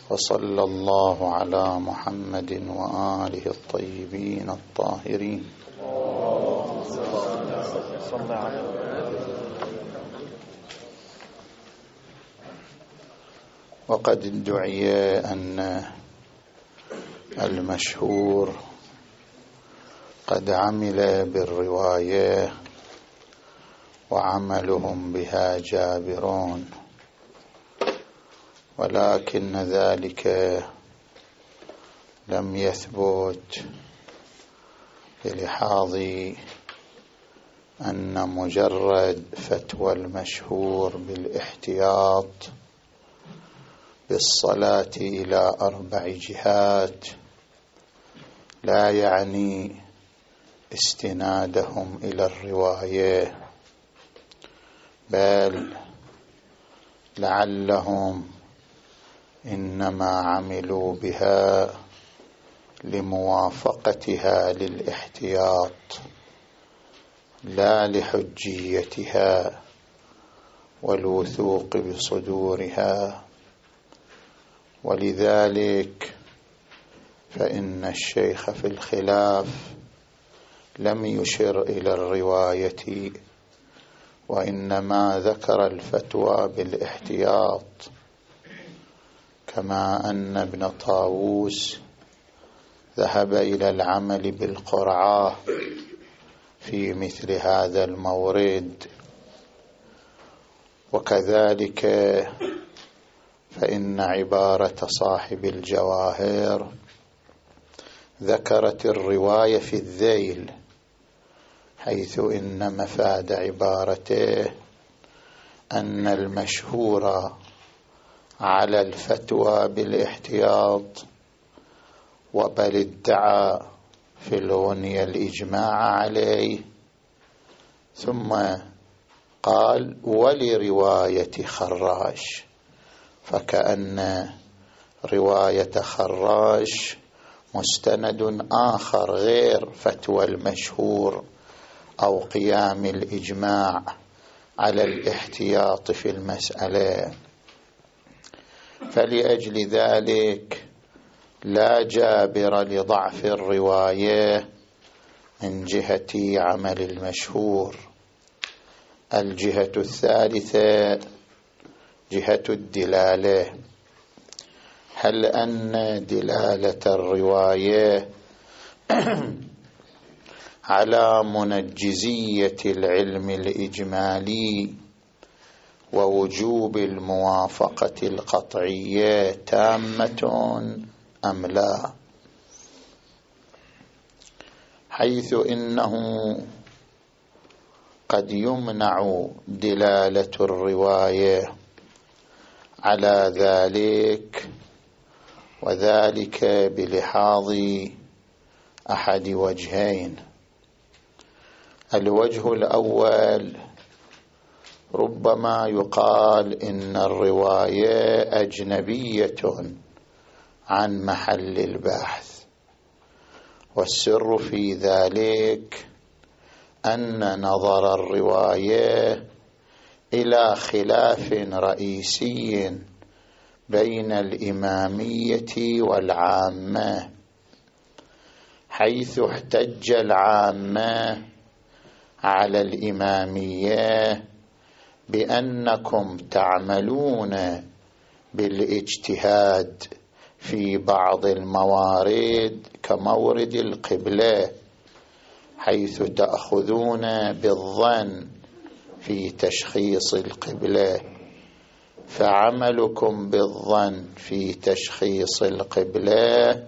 وصلى الله على محمد وآله الطيبين الطاهرين. وقد ادعي أن المشهور قد عمل بالرواية وعملهم بها جابرون، ولكن ذلك لم يثبت بلحاظ أن مجرد فتوى المشهور بالاحتياط بالصلاة إلى 4 جهات لا يعني استنادهم إلى الرواية، بل لعلهم إنما عملوا بها لموافقتها للاحتياط لا لحجيتها والوثوق بصدورها. ولذلك فإن الشيخ في الخلاف لم يشر إلى الرواية، وإنما ذكر الفتوى بالاحتياط، كما أن ابن طاووس ذهب إلى العمل بالقرعة في مثل هذا المورد. وكذلك فإن عبارة صاحب الجواهر ذكرت الرواية في الذيل، حيث إن مفاد عبارته أن المشهور على الفتوى بالاحتياط، وبل ادعى في الغنية الإجماع عليه، ثم قال ولرواية خراش، فكأن رواية خراش مستند آخر غير فتوى المشهور أو قيام الإجماع على الاحتياط في المسألة. فلأجل ذلك لا جابر لضعف الرواية من جهة عمل المشهور. الجهة الثالثة جهة الدلالة. هل أن دلالة الرواية على منجزية العلم الإجمالي ووجوب الموافقة القطعية تامة أم لا؟ حيث إنه قد يمنع دلالة الرواية على ذلك، وذلك بلحاظ أحد وجهين. الوجه الأول ربما يقال إن الرواية أجنبية عن محل البحث، والسر في ذلك أن نظر الرواية إلى خلاف رئيسي بين الإمامية والعامة، حيث احتج العامة على الإمامية بأنكم تعملون بالاجتهاد في بعض الموارد كمورد القبلة، حيث تأخذون بالظن في تشخيص القبلة، فعملكم بالظن في تشخيص القبلة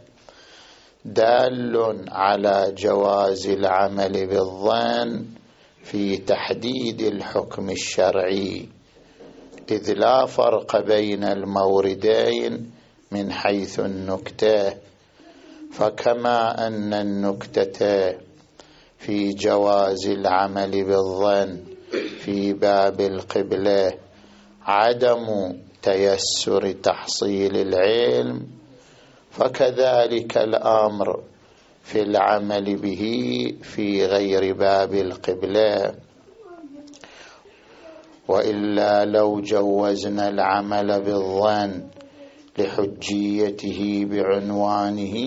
دال على جواز العمل بالظن في تحديد الحكم الشرعي، إذ لا فرق بين الموردين من حيث النكتة. فكما أن النكتة في جواز العمل بالظن في باب القبلة عدم تيسر تحصيل العلم، فكذلك الأمر في العمل به في غير باب القبلة. وإلا لو جوزنا العمل بالظن لحجيته بعنوانه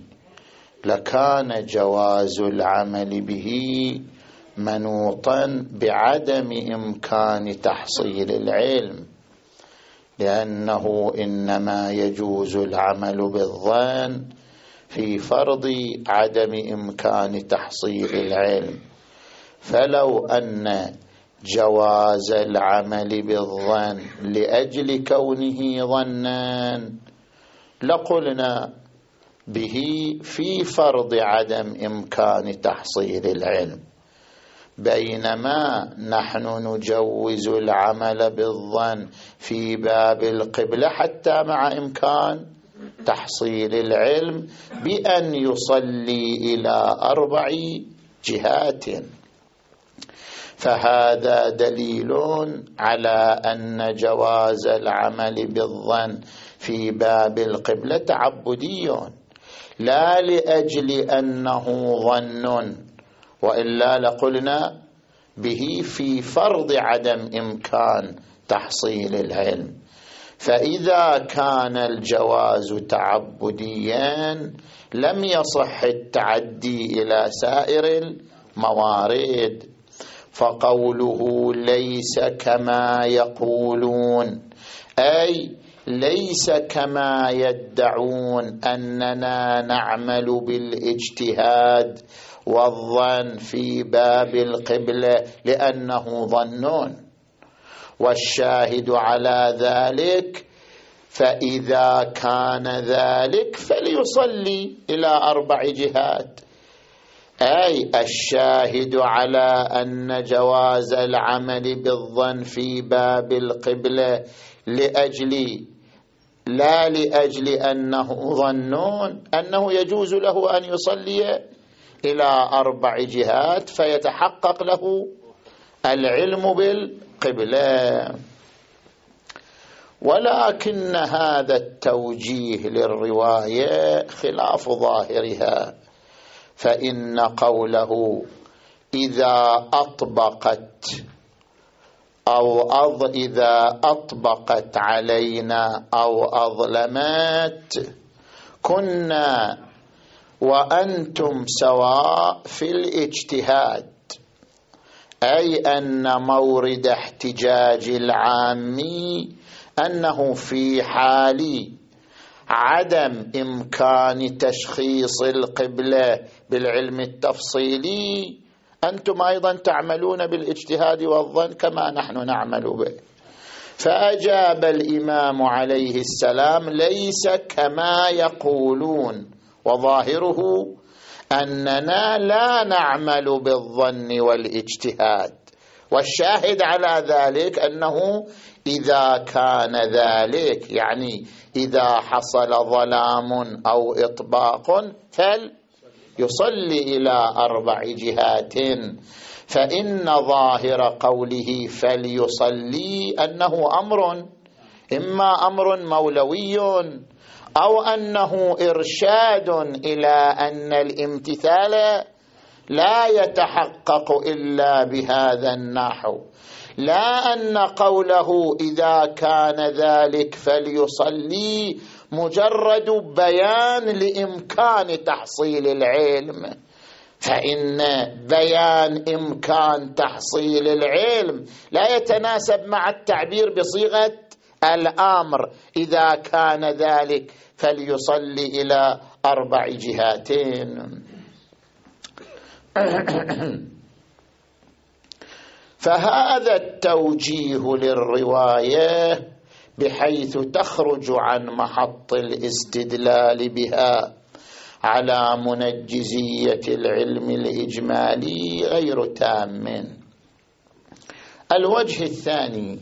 لكان جواز العمل به منوطا بعدم إمكان تحصيل العلم، لأنه إنما يجوز العمل بالظن في فرض عدم إمكان تحصيل العلم. فلو أن جواز العمل بالظن لأجل كونه ظنا لقلنا به في فرض عدم إمكان تحصيل العلم، بينما نحن نجوز العمل بالظن في باب القبلة حتى مع إمكان تحصيل العلم بأن يصلي إلى 4 جهات. فهذا دليل على أن جواز العمل بالظن في باب القبلة تعبدي، لا لأجل أنه ظن، وإلا لقلنا به في فرض عدم إمكان تحصيل العلم. فإذا كان الجواز تعبديا لم يصح التعدي إلى سائر الموارد. فقوله ليس كما يقولون، أي ليس كما يدعون أننا نعمل بالاجتهاد والظن في باب القبلة لأنه ظنون. والشاهد على ذلك فإذا كان ذلك فليصلي إلى 4 جهات، أي الشاهد على أن جواز العمل بالظن في باب القبلة لا لأجل أنه ظنون، أنه يجوز له أن يصلي إلى 4 جهات فيتحقق له العلم بالقبلة. ولكن هذا التوجيه للرواية خلاف ظاهرها، فإن قوله إذا أطبقت علينا أو أظلمت كنا وأنتم سواء في الاجتهاد، أي أن مورد احتجاج العامي أنه في حال عدم إمكان تشخيص القبلة بالعلم التفصيلي أنتم أيضا تعملون بالاجتهاد والظن كما نحن نعمل به. فأجاب الإمام عليه السلام ليس كما يقولون، وظاهره أننا لا نعمل بالظن والاجتهاد. والشاهد على ذلك أنه إذا كان ذلك، يعني إذا حصل ظلام أو إطباق فليصلي إلى 4 جهات. فإن ظاهر قوله فليصلي أنه أمر، إما أمر مولوي أو أنه إرشاد إلى أن الامتثال لا يتحقق إلا بهذا النحو، لا أن قوله إذا كان ذلك فليصلي مجرد بيان لإمكان تحصيل العلم. فإن بيان إمكان تحصيل العلم لا يتناسب مع التعبير بصيغة الأمر إذا كان ذلك فليصلي إلى 4 جهات. فهذا التوجيه للرواية بحيث تخرج عن محط الاستدلال بها على منجزية العلم الإجمالي غير تام. الوجه الثاني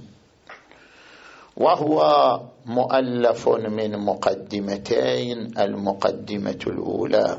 وهو مؤلف من مقدمتين. المقدمة الأولى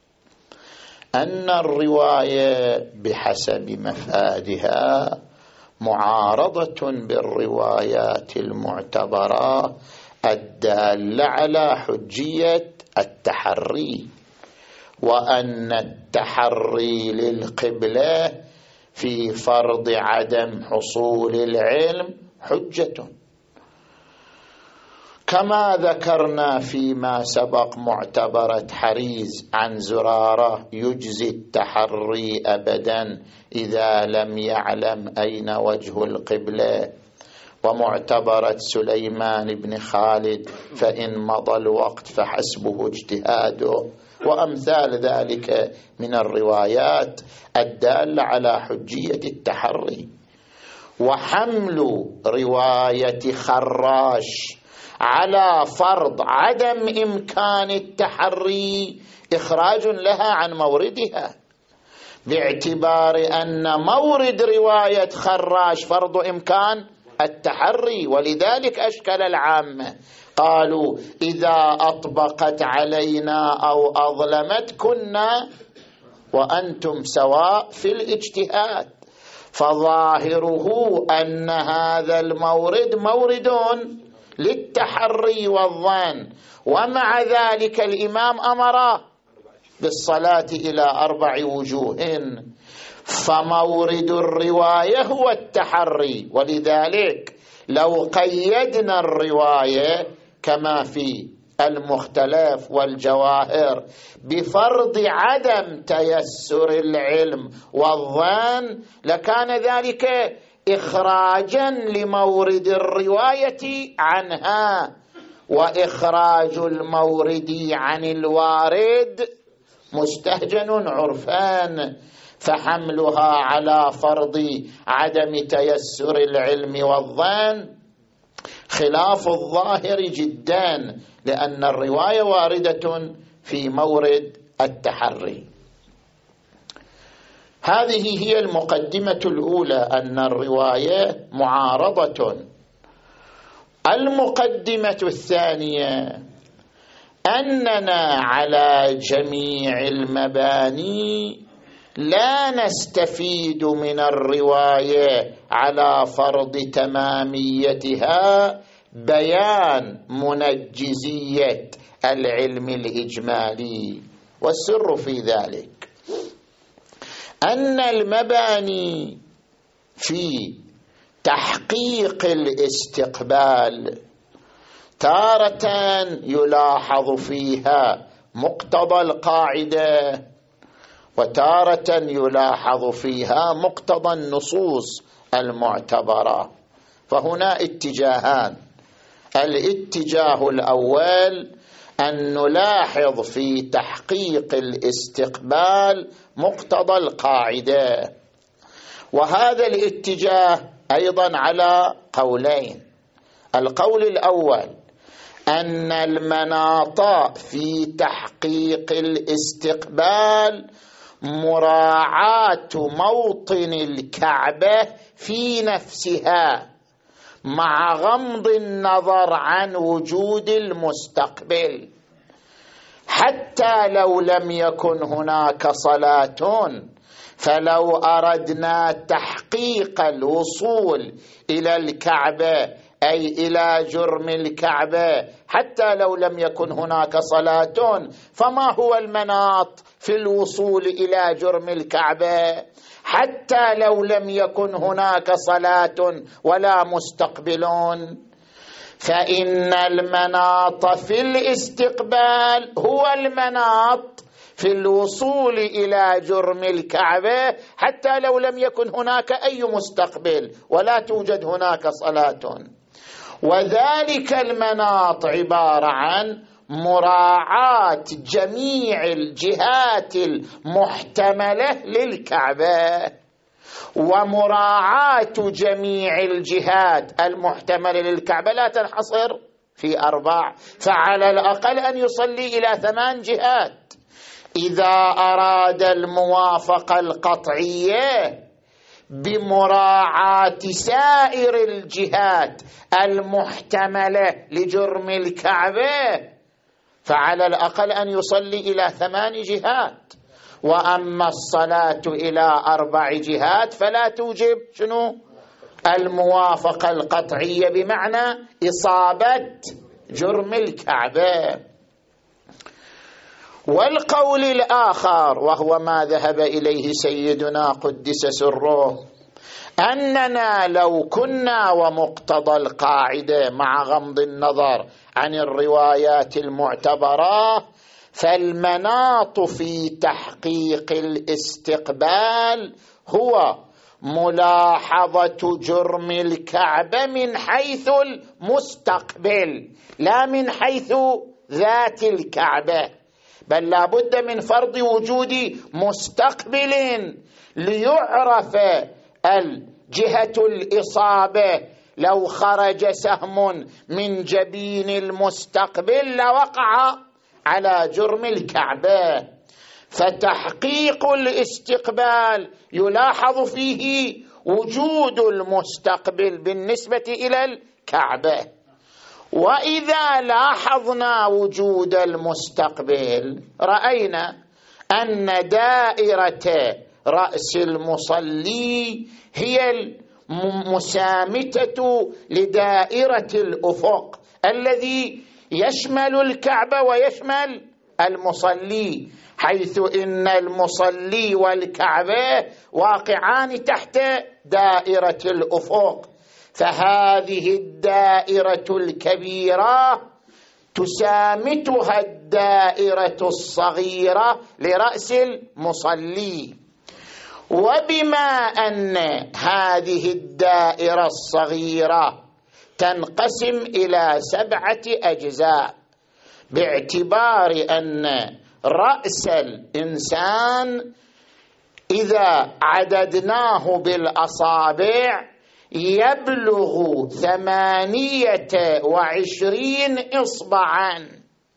أن الرواية بحسب مفادها معارضة بالروايات المعتبرة الدالة على حجية التحري، وأن التحري للقبلة في فرض عدم حصول العلم حجة. كما ذكرنا فيما سبق معتبرة حريز عن زرارة يجزي التحري أبدا إذا لم يعلم أين وجه القبلة، ومعتبرة سليمان بن خالد فإن مضى الوقت فحسبه اجتهاده، وأمثال ذلك من الروايات الدالة على حجية التحري. وحمل رواية خراش على فرض عدم إمكان التحري إخراج لها عن موردها، باعتبار أن مورد رواية خراش فرض إمكان التحري، ولذلك أشكل العامة قالوا إذا أطبقت علينا أو أظلمت كنا وأنتم سواء في الاجتهاد، فظاهره أن هذا المورد مورد للتحري والظن، ومع ذلك الإمام أمر بالصلاة إلى 4 وجوه، فمورد الرواية هو التحري. ولذلك لو قيدنا الرواية كما في المختلف والجواهر بفرض عدم تيسر العلم والظن لكان ذلك إخراجا لمورد الرواية عنها، وإخراج المورد عن الوارد مستهجن عرفان، فحملها على فرض عدم تيسر العلم والظن خلاف الظاهر جدا، لأن الرواية واردة في مورد التحري. هذه هي المقدمة الأولى، أن الرواية معارضة. المقدمة الثانية أننا على جميع المباني لا نستفيد من الرواية على فرض تماميتها بيان منجزية العلم الإجمالي، والسر في ذلك أن المباني في تحقيق الاستقبال تارة يلاحظ فيها مقتضى القاعدة، وتارة يلاحظ فيها مقتضى النصوص المعتبرة. فهنا اتجاهان: الاتجاه الأول أن نلاحظ في تحقيق الاستقبال مقتضى القاعدة، وهذا الاتجاه أيضا على قولين. القول الأول أن المناط في تحقيق الاستقبال مراعاة موطن الكعبة في نفسها مع غمض النظر عن وجود المستقبل، حتى لو لم يكن هناك صلاة، فلو أردنا تحقيق الوصول إلى الكعبة أي إلى جرم الكعبة حتى لو لم يكن هناك صلاة، فما هو المناط في الوصول إلى جرم الكعبة حتى لو لم يكن هناك صلاة ولا مستقبلون؟ فإن المناط في الاستقبال هو المناط في الوصول إلى جرم الكعبة حتى لو لم يكن هناك أي مستقبل ولا توجد هناك صلاة. وذلك المناط عبارة عن مراعاة جميع الجهات المحتملة للكعبة، ومراعاة جميع الجهات المحتملة للكعبة لا تنحصر في 4، فعلى الأقل أن يصلي إلى 8 جهات. إذا أراد الموافقة القطعية بمراعاة سائر الجهات المحتملة لجرم الكعبة فعلى الأقل أن يصلي إلى 8 جهات، وأما الصلاة إلى 4 جهات فلا توجب الموافقة القطعية بمعنى إصابة جرم الكعبة. والقول الآخر وهو ما ذهب إليه سيدنا قدس سره، أننا لو كنا ومقتضى القاعدة مع غض النظر عن الروايات المعتبرة، فالمناط في تحقيق الاستقبال هو ملاحظة جرم الكعبة من حيث المستقبل لا من حيث ذات الكعبة، بل لا بد من فرض وجود مستقبل ليعرف الجهة الإصابة. لو خرج سهم من جبين المستقبل لوقع على جرم الكعبة. فتحقيق الاستقبال يلاحظ فيه وجود المستقبل بالنسبة إلى الكعبة. وإذا لاحظنا وجود المستقبل رأينا أن دائرة رأس المصلي هي المسامتة لدائرة الأفق الذي يشمل الكعبة ويشمل المصلي، حيث إن المصلي والكعبة واقعان تحت دائرة الأفق. فهذه الدائرة الكبيرة تسامتها الدائرة الصغيرة لرأس المصلي. وبما أن هذه الدائرة الصغيرة تنقسم إلى 7 أجزاء، باعتبار أن رأس الإنسان إذا عددناه بالأصابع يبلغ 28 إصبعا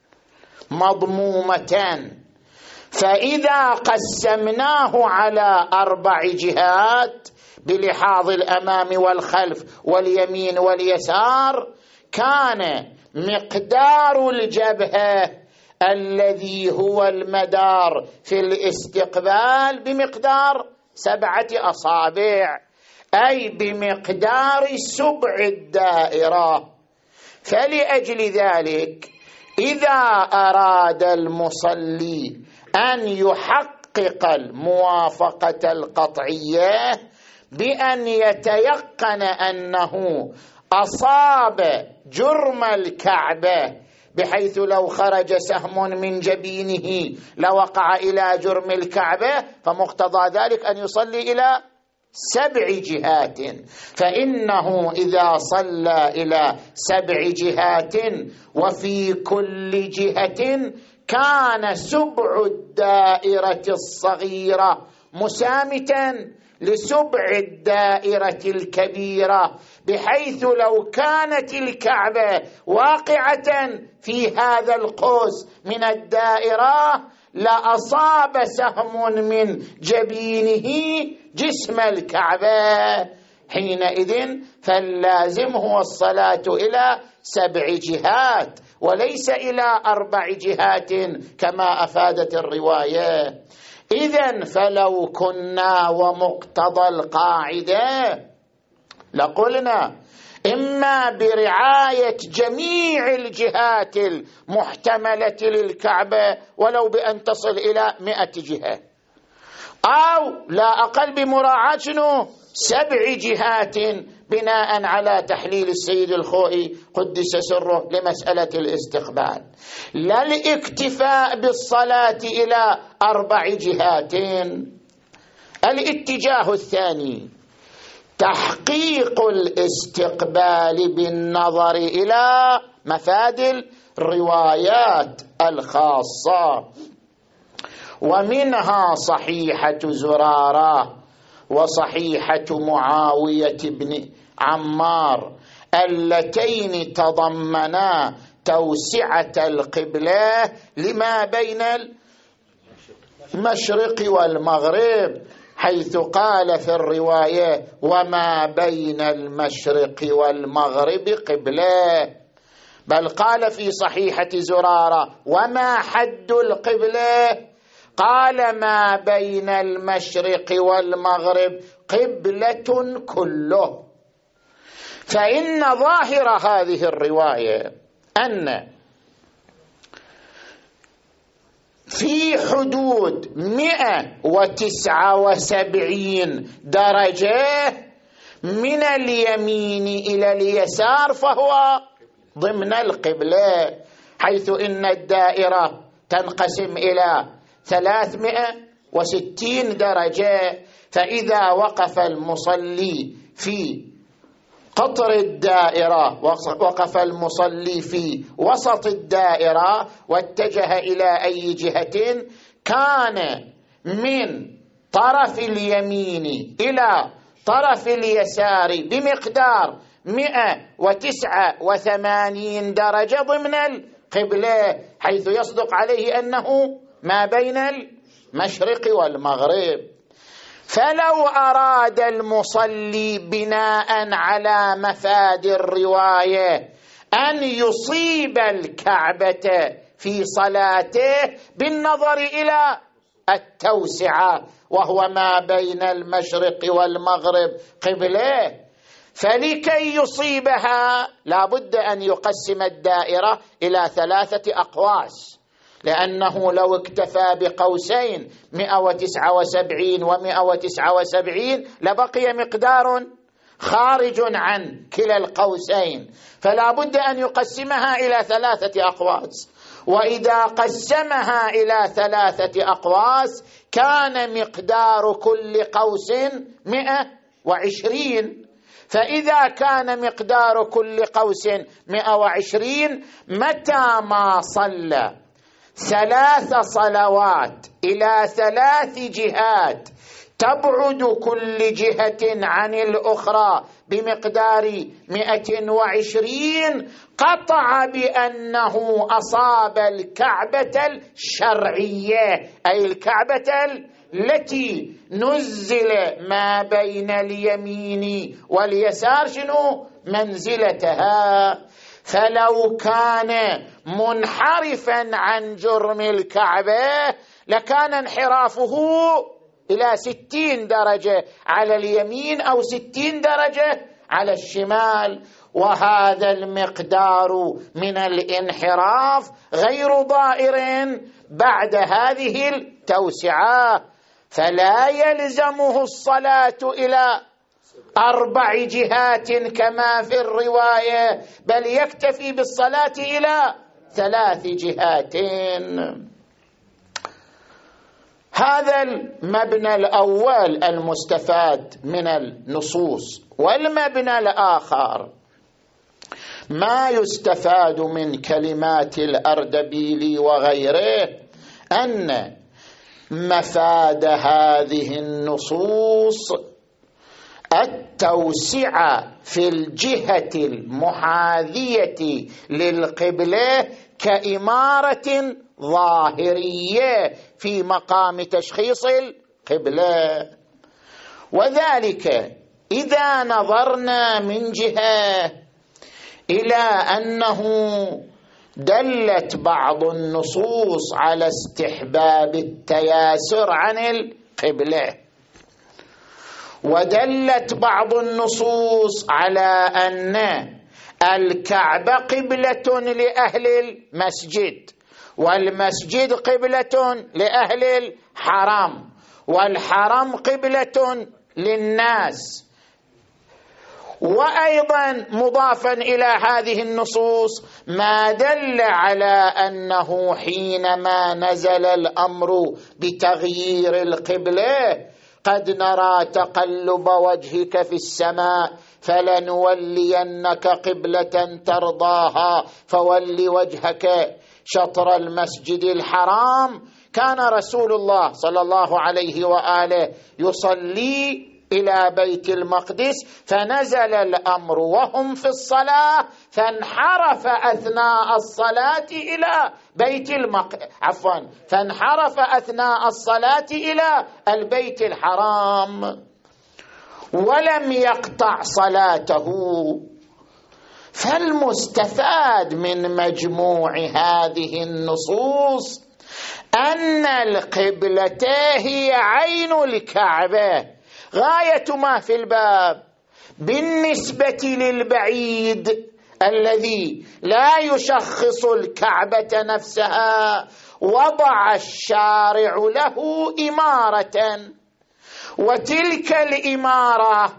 مضمومة، فإذا قسمناه على 4 جهات بلحاظ الأمام والخلف واليمين واليسار، كان مقدار الجبهة الذي هو المدار في الاستقبال بمقدار 7 أصابع، أي بمقدار سبع الدائرة. فلأجل ذلك إذا أراد المصلي أن يحقق الموافقة القطعية بأن يتيقن أنه أصاب جرم الكعبة، بحيث لو خرج سهم من جبينه لوقع إلى جرم الكعبة، فمقتضى ذلك أن يصلي إلى 7 جهات. فإنه إذا صلى إلى 7 جهات وفي كل جهة كان سبع الدائرة الصغيرة مسامتا لسبع الدائرة الكبيرة، بحيث لو كانت الكعبة واقعة في هذا القوس من الدائرة لأصاب سهم من جبينه جسم الكعبة. حينئذ فاللازم هو الصلاة إلى 7 جهات وليس إلى 4 جهات كما أفادت الرواية. إذن فلو كنا ومقتضى القاعدة لقلنا إما برعاية جميع الجهات المحتملة للكعبة ولو بأن تصل إلى 100 جهة، أو لا أقل بمراعاة 7 جهات بناء على تحليل السيد الخوئي قدس سره لمسألة الاستقبال، لا الاكتفاء بالصلاة إلى 4 جهات. الاتجاه الثاني تحقيق الاستقبال بالنظر إلى مفاد الروايات الخاصة، ومنها صحيحة زرارة وصحيحة معاوية بن عمار اللتين تضمنا توسعة القبلة لما بين المشرق والمغرب، حيث قال في الرواية وما بين المشرق والمغرب قبلة، بل قال في صحيحة زرارة وما حد القبلة، قال ما بين المشرق والمغرب قبلة كله. فإن ظاهر هذه الرواية أن في حدود 179 درجة من اليمين إلى اليسار فهو ضمن القبلة، حيث إن الدائرة تنقسم إلى 360 درجة. فإذا وقف المصلي في قطر الدائرة، وقف المصلي في وسط الدائرة واتجه إلى أي جهة، كان من طرف اليمين إلى طرف اليسار بمقدار 189 درجة ضمن القبلة، حيث يصدق عليه أنه ما بين المشرق والمغرب. فلو أراد المصلي بناء على مفاد الرواية أن يصيب الكعبة في صلاته بالنظر إلى التوسعة، وهو ما بين المشرق والمغرب قبله، فلكي يصيبها لابد أن يقسم الدائرة إلى 3 أقواس، لأنه لو اكتفى بقوسين 179 و179 لبقي مقدار خارج عن كلا القوسين، فلا بد أن يقسمها إلى 3 أقواس. وإذا قسمها إلى 3 أقواس كان مقدار كل قوس 120. فإذا كان مقدار كل قوس 120، متى ما صلى 3 صلوات إلى 3 جهات تبعد كل جهة عن الأخرى بمقدار 120، قطع بأنه أصاب الكعبة الشرعية، أي الكعبة التي نزل ما بين اليمين واليسار شنو منزلتها. فلو كان منحرفا عن جرم الكعبة لكان انحرافه إلى 60 درجة على اليمين أو 60 درجة على الشمال، وهذا المقدار من الانحراف غير ضائر بعد هذه التوسعة، فلا يلزمه الصلاة إلى 4 جهات كما في الرواية، بل يكتفي بالصلاة إلى 3 جهات. هذا المبنى الأول المستفاد من النصوص. والمبنى الآخر ما يستفاد من كلمات الأردبيلي وغيره، أن مفاد هذه النصوص التوسعة في الجهة المحاذية للقبلة كإمارة ظاهرية في مقام تشخيص القبلة. وذلك إذا نظرنا من جهة إلى أنه دلت بعض النصوص على استحباب التياسر عن القبلة، ودلت بعض النصوص على أن الكعبة قبلة لأهل المسجد، والمسجد قبلة لأهل الحرم، والحرم قبلة للناس. وأيضا مضافا إلى هذه النصوص ما دل على أنه حينما نزل الأمر بتغيير القبلة قد نرى تقلب وجهك في السماء فلنولينك قبلة ترضاها فول وجهك شطر المسجد الحرام. كان رسول الله صلى الله عليه وآله يصلي إلى بيت المقدس، فنزل الأمر وهم في الصلاة فانحرف أثناء الصلاة إلى فانحرف أثناء الصلاة إلى البيت الحرام ولم يقطع صلاته. فالمستفاد من مجموع هذه النصوص أن القبلة هي عين الكعبة غاية ما في الباب بالنسبة للبعيد الذي لا يشخص الكعبة نفسها. وضع الشارع له إمارة، وتلك الإمارة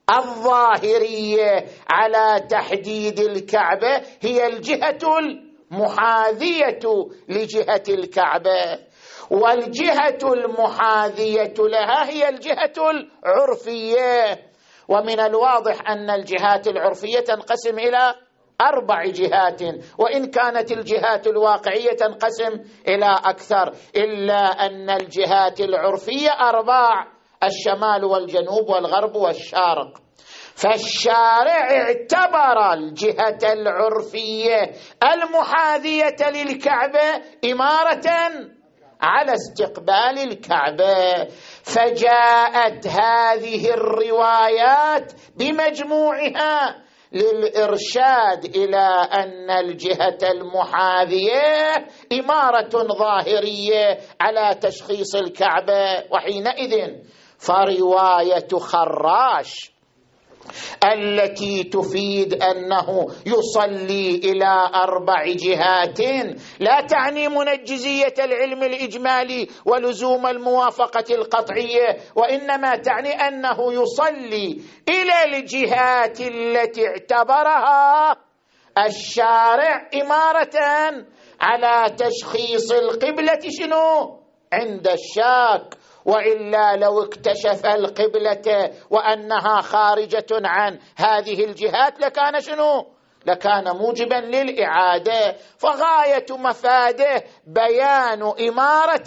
الظاهرية على تحديد الكعبة هي الجهة المحاذية لجهة الكعبة، والجهة المحاذية لها هي الجهة العرفية. ومن الواضح أن الجهات العرفية تنقسم إلى 4 جهات، وإن كانت الجهات الواقعية تنقسم إلى أكثر، إلا أن الجهات العرفية 4: الشمال والجنوب والغرب والشرق. فالشارع اعتبر الجهة العرفية المحاذية للكعبة إمارة على استقبال الكعبة، فجاءت هذه الروايات بمجموعها للإرشاد إلى أن الجهة المحاذية إمارة ظاهرية على تشخيص الكعبة. وحينئذ فرواية خراش التي تفيد أنه يصلي إلى 4 جهات لا تعني منجزية العلم الإجمالي ولزوم الموافقة القطعية، وإنما تعني أنه يصلي إلى الجهات التي اعتبرها الشارع إمارة على تشخيص القبلة شنو؟ عند الشاك. وإلا لو اكتشف القبلة وأنها خارجة عن هذه الجهات لكان شنو؟ لكان موجبا للإعادة. فغاية مفاده بيان إمارة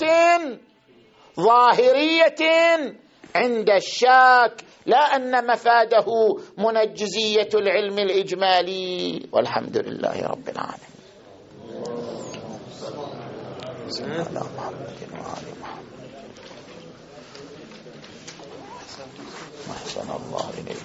ظاهرية عند الشاك، لا أن مفاده منجزية العلم الإجمالي. والحمد لله رب العالمين. على محمد وعلى محمد. أحسن الله إليك.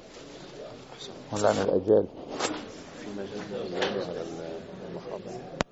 مولانا الأجل في مجال المخاطر.